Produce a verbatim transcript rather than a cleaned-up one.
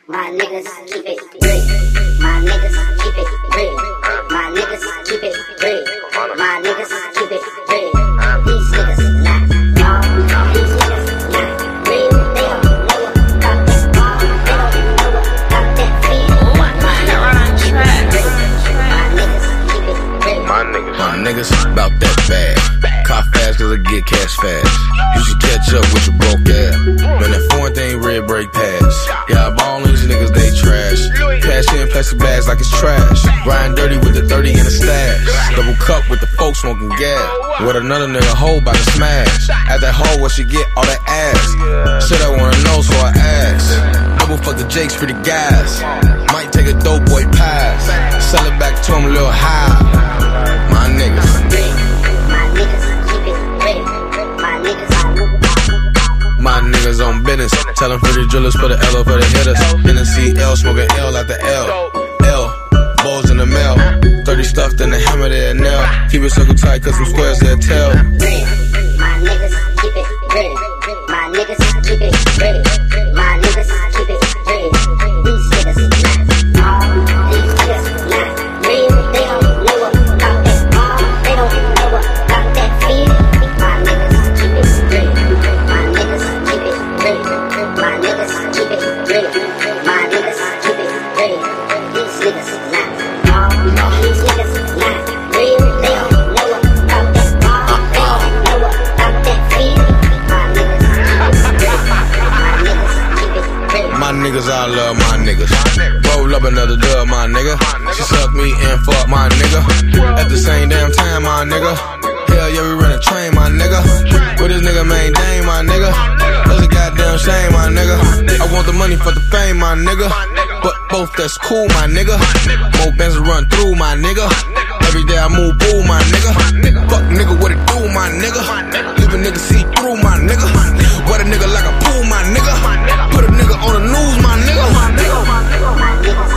My niggas keep it real. My niggas keep it real. My niggas keep it real. My niggas keep it real. These niggas not wrong. These niggas not real. They don't know about that ball. They don't know about that feel. My niggas keep it real. My niggas keep it real. My niggas, my niggas about that bad. Cop fast cause I get cash fast. You should catch up with your broke ass. Man, that foreign thing red break pass. Yeah, I ball on these niggas, they trash. Cash in plastic bags like it's trash. Riding dirty with the thirty in the stash. Double cup with the folks smoking gas. With another nigga hoe by the smash. At that hoe, what she get? All that ass. Shit, I wanna know, so I ask. Double fuck the Jakes, pretty guys. Might take a dope boy pass. Sell it back to him a little high. My niggas. My niggas keep it real. My niggas. My niggas on business. Tell them for the drillers, put the L for the hitters. N C L, smoking L at the L. L, balls in the mail. thirty stuffed in the hammer, they a nail. Keep it circle tight, cause some squares they'll tell. My niggas keep it real. My niggas keep it real. My niggas keep it real. These niggas not all. These niggas not real. They don't know about that ball. They don't know about that feel. My niggas keep it real. My niggas keep it real. My niggas keep it real. My niggas keep it real. These niggas not all. These niggas not real. They don't know about that ball. They don't know about that feel. My niggas keep it real. My niggas keep it real. My niggas, I love my niggas. Roll up another dub, my nigga. She suck me and fuck my nigga. At the same damn time, my nigga. Hell yeah, we run a train, my nigga. With this nigga maintain, my nigga. That's a goddamn shame, my nigga. I want the money for the fame, my nigga. But both that's cool, my nigga. More bands to run through, my nigga. Every day I move boo, my nigga. Fuck nigga, what it do, my nigga. Leave a nigga see through, my nigga. Wet a nigga like a pool, my nigga. Put a nigga on the news, my nigga. My niggas